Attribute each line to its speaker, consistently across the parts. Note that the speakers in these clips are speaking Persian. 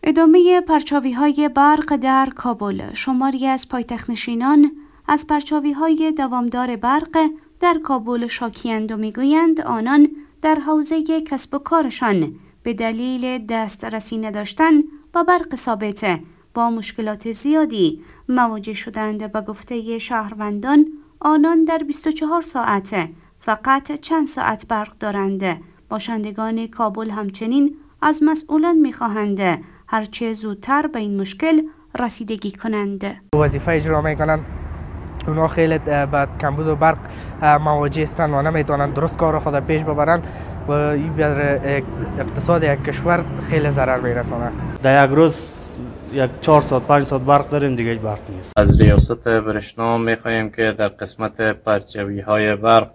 Speaker 1: ادامه پرچاوی‌های برق در کابل. شماری از پایتخت‌نشینان از پرچاوی‌های دوامدار برق در کابل شاکی‌اند و می‌گویند آنان در حوزه کسب و کارشان به دلیل دسترسی نداشتن با برق ثابت با مشکلات زیادی مواجه شدند. به گفته شهروندان آنان در 24 ساعت فقط چند ساعت برق دارند. باشندگان کابل همچنین از مسئولان می‌خواهند هرچه زودتر به این مشکل رسیدگی کنند.
Speaker 2: وظیفه اجرا میکنند، اونا خیلی با کمبود و برق مواجه هستند و نمیتونند درست کار خود پیش ببرند و این بر اقتصاد یک کشور خیلی ضرر میرساند.
Speaker 3: در یک روز 4 ساعت 5 ساعت برق داریم، دیگه برق نیست.
Speaker 4: از ریاست برشنا میخواهیم که در قسمت پرچاوی‌های برق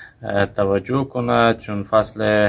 Speaker 4: توجه کنه، چون فصل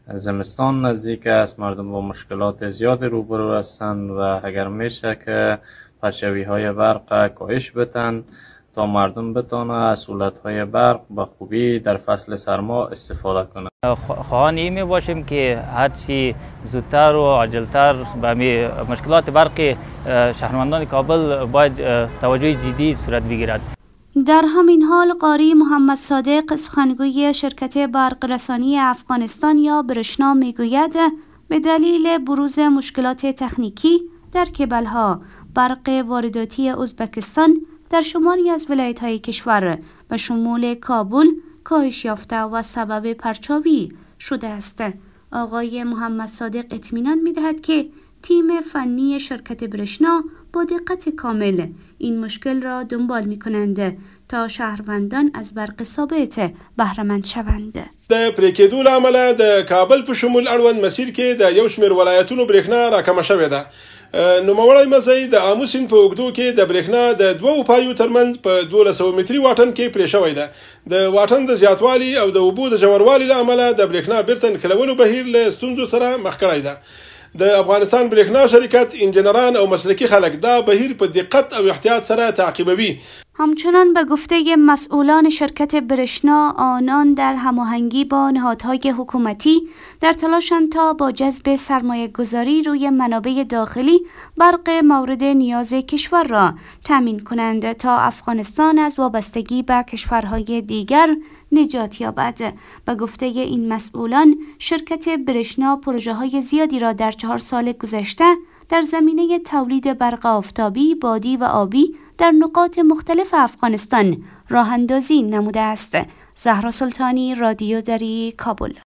Speaker 4: زمستان نزدیک است، مردم با مشکلات زیادی روبرو هستند و اگر میشه که پرچاوی‌های برق کاهش بدن تا مردم بتونه از سهولت‌های برق به خوبی در فصل سرما استفاده کنند.
Speaker 5: خواهان این می باشیم که هرچی زودتر و عاجلتر به مشکلات برق شهروندان کابل باید توجه جدی صورت بگیرد.
Speaker 1: در همین حال قاری محمد صادق سخنگوی شرکت برق رسانی افغانستان یا برشنا میگوید به دلیل بروز مشکلات تکنیکی در کبل‌ها برق وارداتی ازبکستان در شماری از ولایت‌های کشور به شمول کابل کاهش یافته و سبب پرچاوی شده است. آقای محمد صادق اطمینان می‌دهد که تیم فنی شرکت برشنا با دقت کامل این مشکل را دنبال می‌کنند تا شهروندان از برق ثابت بهره مند شوند.
Speaker 6: د پرې کېدو له امله د کابل په شمول اړوند مسیر کې د یو شمېر ولایتونو برېښنا راکمه شوې ده. نوموړی مزی د آمو سیند په اوږدو کې د برېښنا د دوو پایو ترمنځ په 1200 متري واټن کې پرې شوی ده. د واټن د زیاتوالي او د اوبو د ژوروالي له امله د برېښنا بیرته نښلولو بهیر له ستونزو سره مخ کړی ده. د افغانستان برېښنا شرکت انجینران او مسلکی خلک دا بهیر په دقت او احتیاط سره تعقیبوي.
Speaker 1: همچنان به گفته مسئولان شرکت برشنا آنان در هماهنگی با نهادهای حکومتی در تلاشند تا با جذب سرمایه گذاری روی منابع داخلی برق مورد نیاز کشور را تامین کنند تا افغانستان از وابستگی به کشورهای دیگر نجات یابد. به گفته این مسئولان شرکت برشنا پروژه‌های زیادی را در 4 سال گذشته در زمینه تولید برق آفتابی، بادی و آبی در نقاط مختلف افغانستان راه اندازی نموده است. زهرا سلطانی، رادیو دری، کابل.